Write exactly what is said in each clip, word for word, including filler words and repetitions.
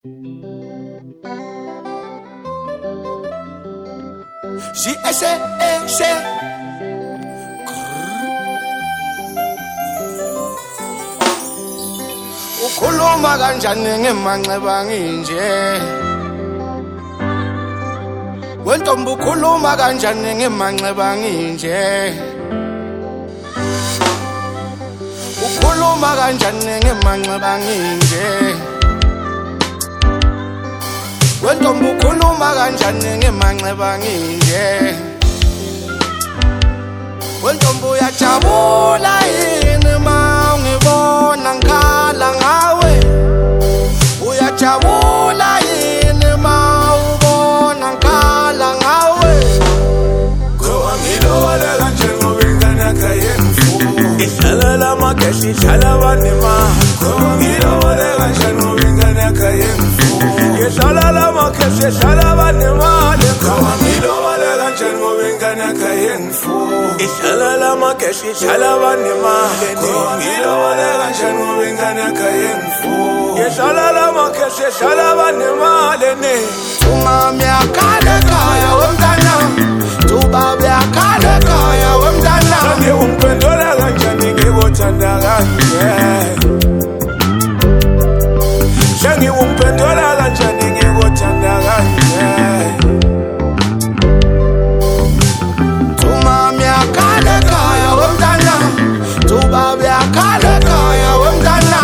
She eshe eshe ukhuluma kanjani ngemanxeba nginje wentombi ukhuluma kanjani ngemanxeba nginje ukhuluma kanjani ngemanxeba nginje wentombi ukhuluma kanjani ngemanxeba nginje wentombi uyajabula yini ma ungibona ngikhala ngawe uyajabula yini ma ubona ngikhala ngawe ngoba ngilowale kanje ngoba ingane yakhe yemfuyo ihlala lamageshi ihlala banemali ngoba ngilowale kanje ngoba ingane yakhe yemfuyo ihlala lamageshi ihlala banemali ngoba ngilowale kanje ngoba ingane yakhe yemfuyo ihlala lamageshi ihlala banemali ngoba ngilowale kanje ngoba ingane yakhe yemfuyo ihlala lamageshi ihlala banemali ne umama yakhala ekhaya womntana ubaba yakhala ekhaya womntana ngeke ungiphendula kanjani ngikuthanda kanje ngeke ungiphendula kanjani ngikuthanda kanje umama yakhala ekhaya womntana ubaba yakhala ekhaya womntana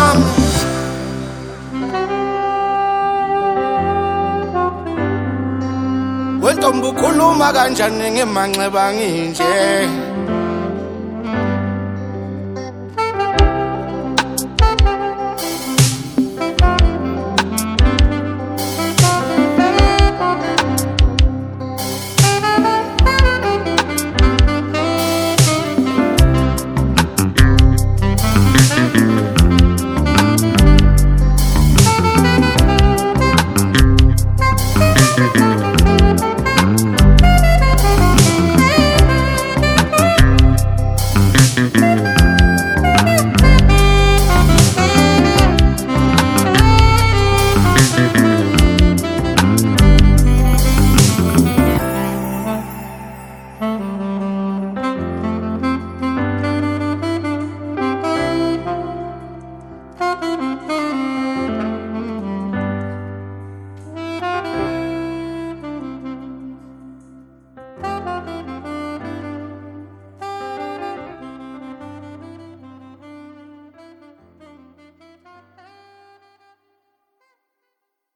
wentombi ukhuluma kanjani ngemanxeba nginje